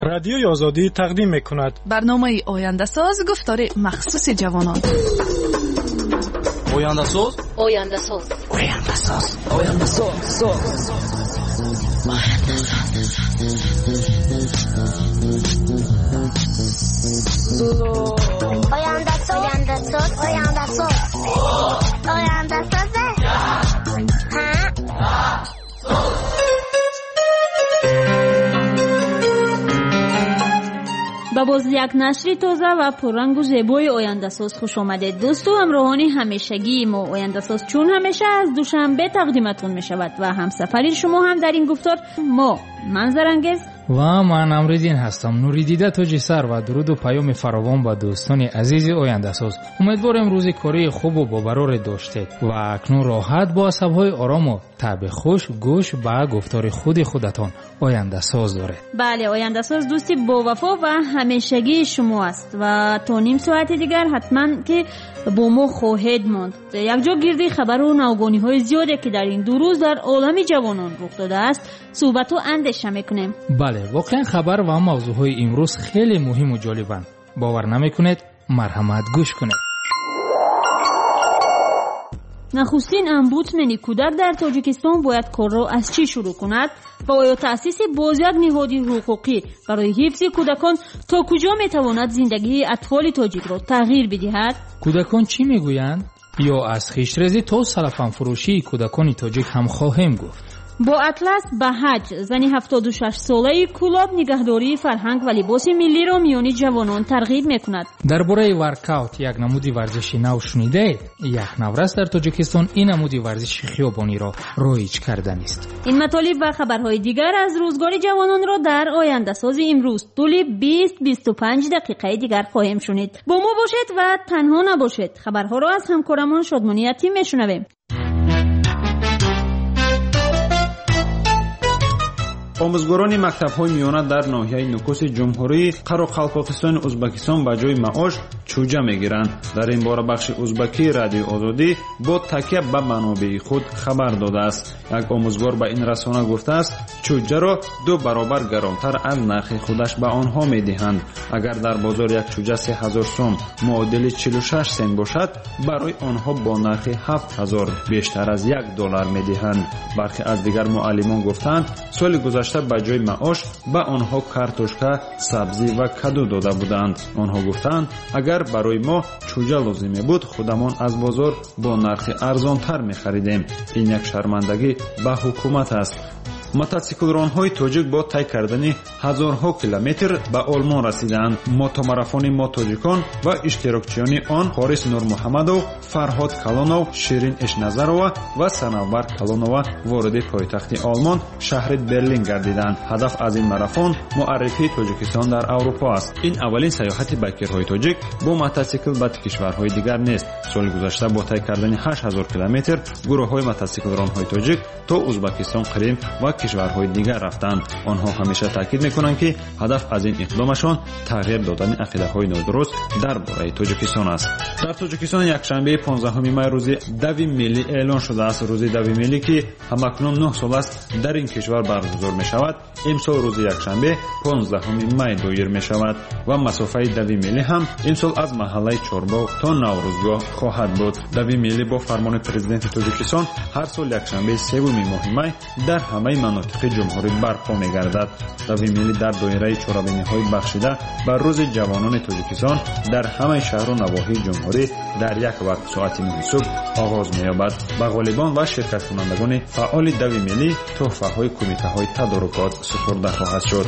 رادیوی آزادی تقدیم می‌کند برنامه آینده ساز گفتار مخصوص جوانان. آینده ساز آینده ساز آینده ساز آینده ساز آینده ساز آینده ساز آینده ساز آینده ساز با باز یک نشری تازه و پررنگ و زیبای آینده ساز خوش آمدید. دوستو همراهانی همیشگی ما آینده ساز چون همیشه از دوشنبه تقدیمتون می شود و همسفری شما هم در این گفتار ما منظرانگیز و من امروزین هستم. نوریدیده تاج سر و درود و پیام فراوان با دوستان عزیز آینده ساز. امیدوارم روزی کاری خوب و باورور داشتید و اکنون راحت با عصب‌های آرام و طبع خوش گوش به گفتار خودتان آینده ساز دارید. بله، آینده ساز دوستی با وفا و همیشگی شما است و تا نیم ساعت دیگر حتما که با ما خواهید ماند. یک جا گردی خبر و نوگانی‌های زیادی که در این دو روز در عالم جوانان رخ داده است صحبت و اندیشه می‌کنیم. بله، واقعا خبر و موضوعهای امروز خیلی مهم و جالبند. باور نمی‌کنید؟ مرحمت گوش کنید. نخستین امبودسمن کودک در تاجیکستان باید کار را از چی شروع کند و آیا تأسیس باز یک نهاد حقوقی برای حفظ کودکان تا کجا میتواند زندگی اطفال تاجیک را تغییر بدهد؟ کودکان چی میگویند؟ یا از خویشرزی تا سلفن فروشی کودکان تاجیک هم خواهیم گفت. با اطلس بهج، زنی 76 ساله کلاب نگهداری فرهنگ و لباس ملی را میان جوانان ترغیب میکند. درباره ورکاوت یک نمودی ورزشی نو شنیده؟ یک نورست در تاجیکستان این نمودی ورزش خیابانی را رایج کردن است. این مطالب و خبرهای دیگر از روزگار جوانان را در آینده ساز امروز طول 20-25 دقیقه دیگر خواهیم شنید. با ما باشید و تنها نباشید. خبرها را از همکارمان شادمانی یتیم میشنویم. آموزگاران مکتب‌های میانه در ناحیه نکوس جمهوری قرق‌قلقاقستان ازبکستان به جای معاش چوجه میگیرند. در این باره بخش ازبکی رادیو آزادی با تکیه به منابع خود خبر داده است. یک آموزگار به این رسانه گفته است چوجه را 2 برابر گرانتر از نرخ خودش به آنها میدهند. اگر در بازار یک چوجه 3000 سوم معادل 46 سنت باشد، برای آنها با نرخ 7000 بیشتر از $1 میدهند. برخی از دیگر معلمان گفتند سال گذشته به جای معاش به آنها کارتوشکا، سبزی و کدو داده بودند. آنها گفتند اگر برای ما چوجه لازم بود خودمان از بازار با نرخ ارزانتر می‌خریدیم. این یک شرمندگی به حکومت است. мотоциклронҳои тоҷик бо тай кардани ҳазорҳо километр ба олмон расиданд. мотомарафони мо тоҷикон ва иштирокчиёни он Хорис Нурмуҳаммадов, Фарҳод Калонов, Ширин Эшназарова ва Санавбар Калонова вориди пойтахти Олмон шаҳри Берлин гардиданд. ҳадаф аз ин марафон муаррифии Тоҷикистон дар Аврупо аст. ин аввалин саёҳати байкерҳои тоҷик бо мотоцикл ба кишварҳои дигар нест. соли гузашта бо тай кардани 8000 километр гурӯҳҳои мотоциклронҳои тоҷик то Узбекистон, Қрим ва кишварҳои дигар рафтанд. онҳо ҳамеша таъкид мекунанд ки ҳадаф аз ин иқдомашон тағйир додани ақидаҳои нодуруст дар бораи Тоҷикистон аст. дар Тоҷикистон якшанбе 15 май рӯзи дави миллӣ эълон шудааст. рӯзи дави миллӣ ки ҳамакнун 9 сол аст дар ин кишвар баргузор мешавад, имсол рӯзи якшанбе 15 май доир мешавад ва масофаи дави миллӣ ҳам имсол аз маҳаллаи Чорбоғ то Наврӯзгоҳ хоҳад буд. дави миллӣ бо фармони президенти Тоҷикистон ҳар сол якшанбе 3 моҳи май дар ҳамаи манотиқи ҷумҳурӣ барпо мегардад. дави миллӣ дар доираи чорабиниҳои бахшида ба рӯзи ҷавонони Тоҷикистон дар ҳамаи шаҳру навоҳии ҷумҳурӣ дар як вақт соати 9 субҳ оғоз меёбад. ба ғолибон ва ширкаткунандагони фаъоли дави миллӣ тӯҳфаҳои кумитаҳои тадорукот супурда хоҳад шуд.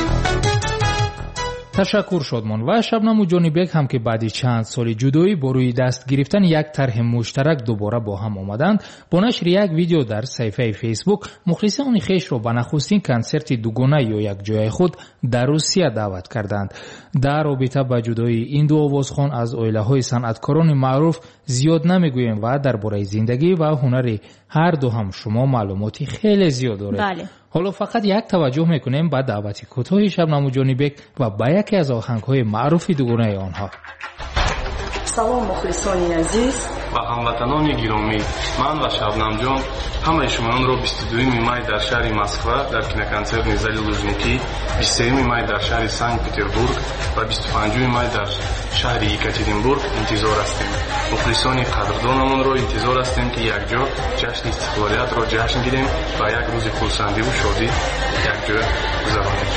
تشکر شادمان و شبنم و جانیبک هم که بعد چند سال جدایی با روی دست گرفتن یک طرح مشترک دوباره با هم آمدند، با نشر یک ویدیو در صفحه فیسبوک مخلصان خویش را به نخستین کنسرت دوگانه یا یک جای خود در روسیه دعوت کردند. در رابطه با جدایی این دو آوازخوان از عائله‌های صنعتکاران معروف زیاد نمیگویم و درباره زندگی و هنر هر دو هم شما معلوماتی خیلی زیاد دارید. بله. حالا فقط یک توجه میکنیم به دعوت کوتاه شبنم و جانیبک و با یکی از آهنگ‌های معروف دوگانه آنها. салом мухлисони азиз ва ҳамватанони гиромӣ, ман ва Шабнамҷон ҳамаи шумоёнро 22 май дар шаҳри Москва дар киноконсертни зали Лужники, 23 май дар шаҳри Санкт-Петербург ва 25 май дар шаҳри Екатеринбург интизор ҳастем. мухлисони қадрдонамонро интизор ҳастем ки якҷо ҷашни истиқлолиятро ҷашн гирем ва як рӯзи хурсандиву шодӣ якҷоя гузаронем.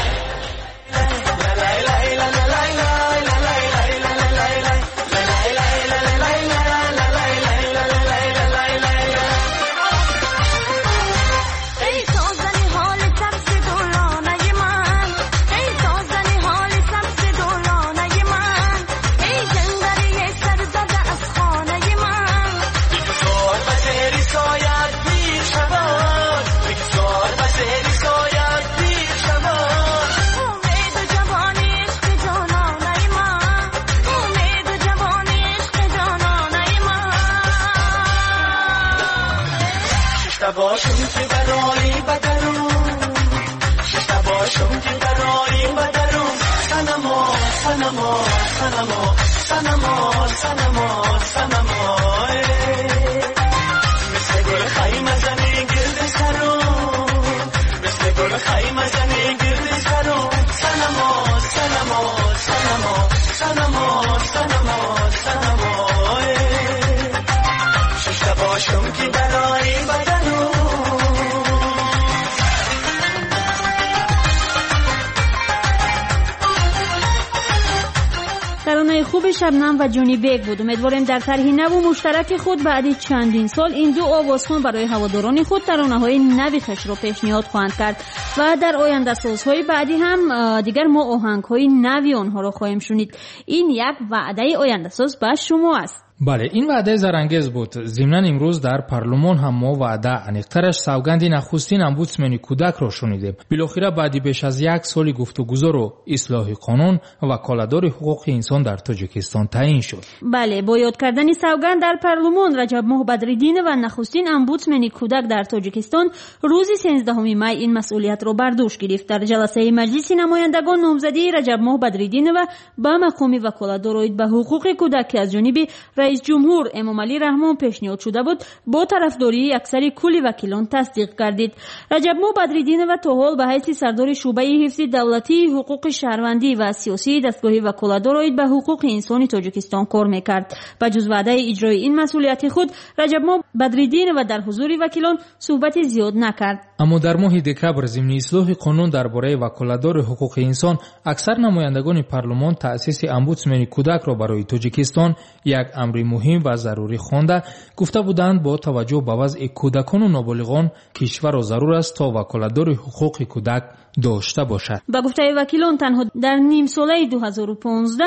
خوب شبنم و جونی بیگ بود. امیدواریم در طرح نو مشترک خود بعد چندین سال این دو آوازخوان برای هواداران خود ترانه‌های نوی خویش را پیشنهاد خواهند کرد و در آینده سازهای بعدی هم دیگر ما آهنگ‌های نوی آنها را خواهیم شنید. این یک وعده آینده ساز به شما است. بله، این وعده زرانگیز بود. ضمناً امروز در پارلمان هم ما وعده انیق‌ترش سوگند نخستین امبودسمن کودک را شنیدیم. بالاخره بعد بیش از یک سال گفتگو و اصلاح قانون و کالادور حقوق انسان در تاجیکستان تعیین شد. بله، با یاد کردن سوگند در پارلمان رجب ماه بدریدین و نخستین امبودسمن کودک در تاجیکستان روز 13 می این مسئولیت را بر دوش گرفت. در جلسه مجلس نمایندگان نامزدی رجب ماه بدریدین و به مقام وکالت‌دار به حقوق کودک از جانب رئیس جمهور امامعلی رحمان پیشنهاد شده بود با طرفداری اکثر کل وکیلان تصدیق گردید. رجب ماه بدریدین و تا حال به حیث سردار شعبه حفظ دولتی حقوق شهروندی و سیاسی دستگاه وکالت‌دار به حقوق انسانی تاجیکستان کار میکرد. با جز وعده اجرای این مسئولیت خود رجب ماه بدریدین و در حضور وکیلان صحبت زیاد نکرد. اما در ماه دکبر ضمن اصلاح قانون درباره وکالت‌دار حقوق انسان اکثر نمایندگان پارلمان تأسیس امبودسمن کودک را برای تاجیکستان یک امر مهم و ضروری خوانده گفته بودند با توجه به وضع کودکان و نابالغان کشور را ضرور است تا وکالت‌دار حقوق کودک داشته باشد. با گفته وکیلان تنها در نیم ساله 2015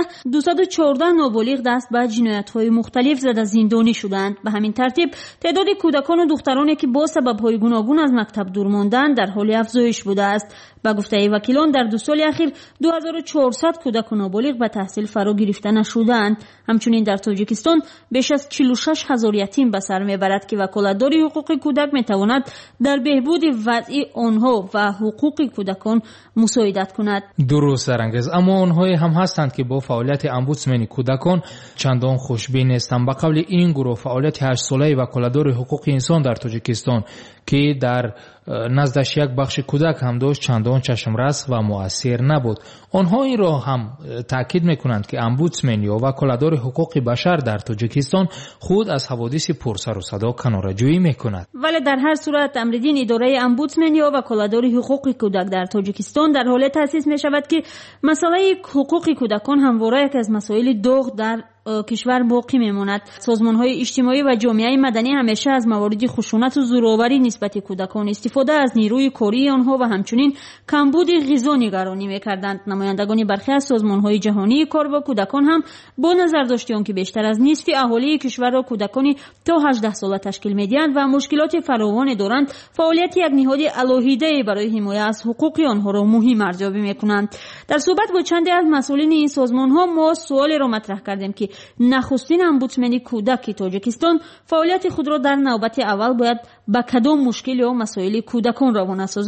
214 نابالغ دست به جنایت‌های مختلف زده زندانی شدند. به همین ترتیب تعداد کودکان و دخترانی که با سبب‌های گوناگون از مکتب دور ماندند در حال افزایش بوده است. با گفته وکیلان در 2 سال اخیر 2400 کودک و نابالغ به تحصیل فرا گرفته نشدند. همچنین در تاجیکستان بیش از 46000 یتیم به سر میبرد که وکالت‌داری حقوق کودک میتواند در بهبود وضع آنها و حقوق کودکان مساعدت کند. درست زرانگیز، اما آنهایی هم هستند که با فعالیت امبودسمن کودکان چندان خوشبین نیستند. به قول این گروه فعالیت 8 ساله وکالت‌دار حقوق انسان در تاجیکستان که در نزدش یک بخش کودک هم داشت چندان چشمرس و مؤثر نبود. آنها این را هم تاکید میکنند که امبودسمن یا وکالت‌دار حقوق بشر در تاجیکستان خود از حوادث پرسر و صدا کناره‌جویی میکند. ولی در هر صورت امریدین اداره امبودسمن یا وکالت‌دار حقوق کودک در تاجیکستان در حال تأسیس می شود که مسئله حقوق کودکان همواره یک از مسائل داغ در کشور باقی میماند. سازمان‌های اجتماعی و جامعه مدنی همیشه از موارد خشونت و زورآوری نسبت کودکان، استفاده از نیروی کاری آنها و همچنین کمبود غذا نگرانی می‌کردند. نمایندگان برخی از سازمان‌های جهانی کار با کودکان هم با نظر داشته آنکه بیشتر از نصف اهالی کشور را کودکانی تا 18 ساله تشکیل می‌دهند و مشکلات فراوان دارند، فعالیت یک نهاد الهیده برای حمایت از حقوق آنها را مهم ارزیابی می‌کنند. در صحبت با چند از مسئولین این سازمان‌ها ما سوالی را مطرح کردیم که نخستین امبودسمن کودک تاجیکستان فعالیت خود را در نوبت اول باید با کدام مشکل یا مسائل کودکان روانه سازد.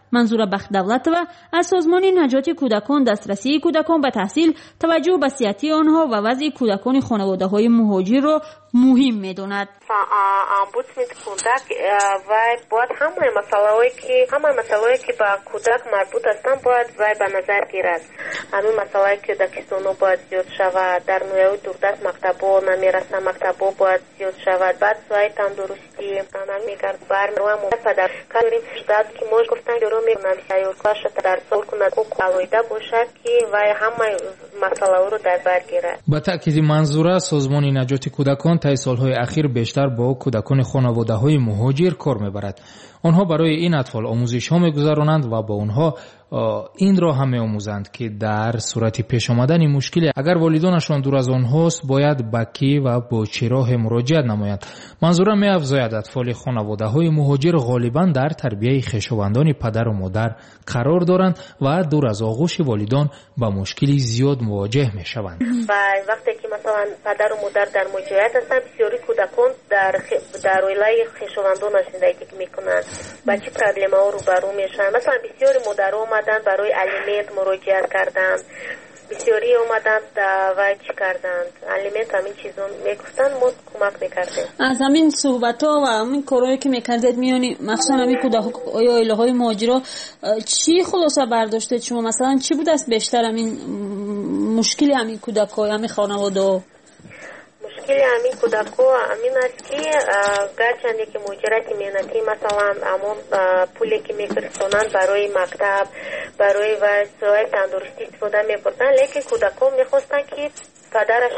منظور بخش‌دولت و از سازمان نجات کودکان دسترسی کودکان به تحصیل، توجه به وضعیت آنها و وضع کودکان خانواده‌های مهاجر را مهم می‌داند. امبودسمن کودک و باید همه مسائلی که با کودک مربوط هستند باید به نظر گیرد. همین مسائلی که در کشورنا باید زیاد شود، در نوع دوردست مکتب‌ها نمیرسند، مکتب‌ها باید زیاد شود. بعد سوای تندرستی نمی‌گرد برمی‌روم پدر کاریم شداد که موش گفتن جلو می‌کنن سیارکاش در سال کند کو قالویده باشد که و همه مسائل رو در بر گیرد. با تأکید منظوره سازمان نجات کودکان طی سالهای اخیر بیشتر با کودکان خانواده‌های مهاجر کار می‌برد. آنها برای این اطفال آموزش‌ها می‌گذرانند و با آنها این را هم می‌آموزند که در صورت پیش آمدن مشکلی اگر والدانشان دور از آنهاست باید به کی و با چه راه مراجعه نمایند. منظور می‌افزاید اطفال خانواده‌های مهاجر غالباً در تربیت خویشاوندان پدر و مادر قرار دارند و دور از آغوش والدان با مشکلی زیاد مواجه می‌شوند. و وقتی که مثلا پدر و مادر در مجاهدت هستند بسیاری کودکان در ویلای خویشاوندان زندگی می‌کنند. با چه پرابلم‌ها روبرو میشن؟ مثلا بسیاری مادرها اومدن برای الیمنت مراجعه کردند، بسیاری اومدن و چی کردند الیمنت همین چیزا میگفتن ما کمک میکردیم. از همین صحبت‌ها و همین کارهایی که میکردید میانی مخصوصا همین کودک یا عائله‌های مهاجرا چی خلاصه برداشته شما؟ مثلا چی بود است بیشتر همین مشکلی همین کودک‌ها همین خانواده؟ مشکلی همین کودک‌ها همین است که گرچند که مهاجرت مهنتی مثلا همون پولی که می‌فرستونن برای مکتب برای وسایل تندرستی استفاده می‌کنن، لیکن کودک‌ها می‌خواستن که پدرش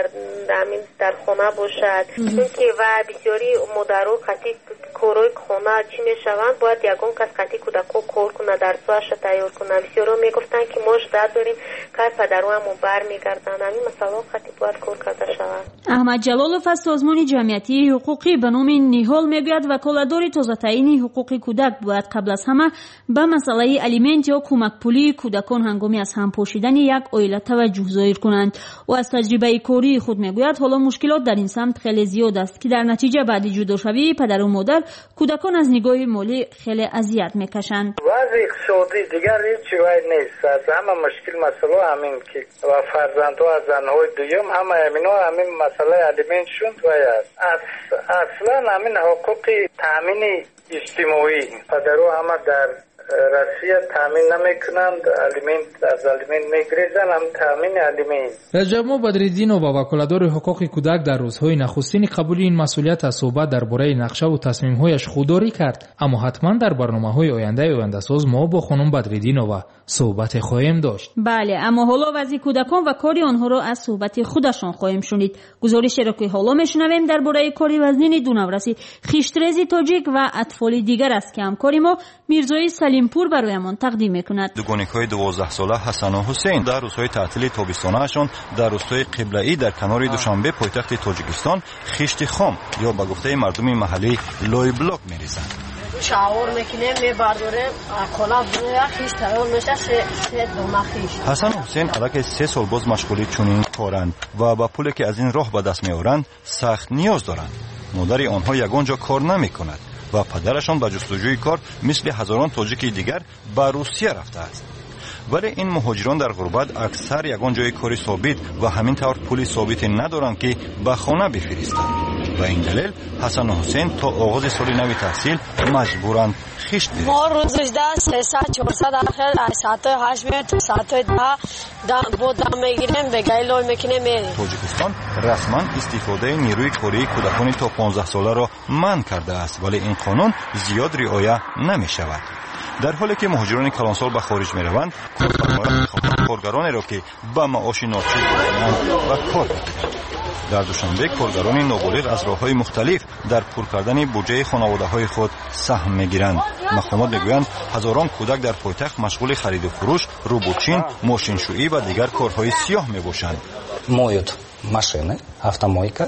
در خانه باشد، چون و بسیاری مادرها خطی کارهای خانه چی میشوند باید یگان کس خطی کودک‌ها کار کنه در سوش تیار کنه. بسیاری میگفتن که ما شده داریم که پدرهامون برمیگردن، همین مسئله خطی باید کار کرده شود. احمد جلالوف از سازمان جمعیتی حقوقی به نام نیهال میگوید وکالتدار تازه تعیین حقوق کودک باید قبل از همه به مسئله الیمنت یا کمک پولی کودکان هنگامی از هم پاشیدن یک عائله توجه ظاهر کنند. و از تجربه کاری خود میگوید حالا مشکلات در این سمت خیلی زیاد است که در نتیجه بعد جداشوی پدر و مادر کودکان از نگاه مالی خیلی اذیت میکشند. وضع اقتصادی دیگر هیچ چیزی نیست، از همه مشکل مسئله همین که و فرزندها از زنهای دوم همین مسئله الیمنت شوند و اصلا همین حقوق تامین اجتماعی پدرها همه در روسیه تامین نمیکنند، از الیمنت میگریزن، هم تامین الیمنت. رجب بدرالدین و وکالتدار حقوق کودک در روزهای نخستین قبول این مسئولیت از صحبت درباره نقشه و تصمیم‌هایش خودداری کرد، اما حتما در برنامه‌های آینده ساز ما با خانم بدرالدین و صحبت خواهیم داشت. بله، اما حالا وضع کودکان و کاری آنها را از صحبت خودشان خواهیم شنید. گزارش را که حالا میشنویم درباره کاری وزین دو نورسی خیشترزی تاجیک و اطفال دیگر است که همکاری ما میرزای سلیمپور برایمان تقدیم میکند. دوگانیک‌های 12 ساله حسن و حسین در روزهای تعطیل تابستانه‌شان در روستای قبله‌ای در کنار دوشنبه پایتخت تاجیکستان خیشت خام یا به گفته مردم محلی لوی بلاک می‌ریزند. شاور میکنه میبرداره کلا بروی خیش تیار میشه سه دومه خیش. حسن و حسین علاقه 3 سال باز مشغولی چنین کارند و با پولی که از این راه به دست میآورند سخت نیاز دارند. مادر آنها یگان جا کار نمیکند و پدرشان به جستجوی کار مثل هزاران تاجیک دیگر به روسیه رفته است. ولی این مهاجران در غربت اکثر یگان جای کاری ثابت و همین طور پولی ثابت ندارند که به خانه بفرستند. و این دلیل حسن و حسین تا آغاز سال نو تحصیل مجبورند خیشت بریزند. ما روز 300-400 آخر ساعت 8 تا ساعت 10 بودم میگیریم به گایلو میکنیم میریم. تاجیکستان رسما استفاده نیروی کاری کودکان تا 15 ساله را منع کرده است، ولی این قانون زیاد رعایت نمی شود. در حالی که مهاجران کلانسال به خارج می روند، کارگرانی را که به معاش ناچیز بودند و کار می‌کنند. در دوشنبه کارگران نابالغ از راه‌های مختلف در پر کردن بودجه خانواده‌های خود سهم می‌گیرند. مقامات می‌گویند هزاران کودک در پایتخت مشغول خرید و فروش، روبوتچین، ماشینشویی و دیگر کارهای سیاه می‌باشند. مویت машины, автомойка.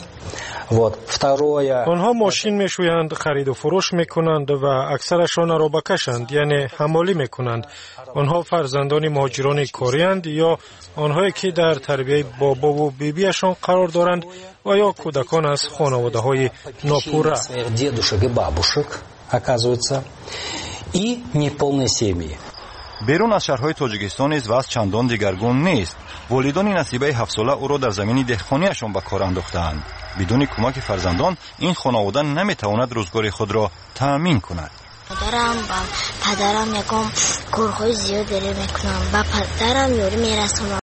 آنها ماشین میشویند، خرید و فروش میکنند و اکثرشان را بکشند، یعنی حمالی میکنند. آنها فرزندان مهاجران کاری‌اند یا آنهایی که در تربیت بابا و بیبیشان قرار دارند و یا کودکان از خانواده‌های ناپوره. и неполные семьи. берун аз шаҳрҳои тоҷикистон низ вазъ чандон дигаргун нест. волидони насибаи 7 сола ӯро дар замини деҳқониашон ба кор андохтаанд. бидуни кӯмаки фарзандон ин хонавода наметавонад рӯзгори худро таъмин кунад. مادرم با پدرم یکم کارهای زیاد داره میکنم با پدرم یاری میرسونم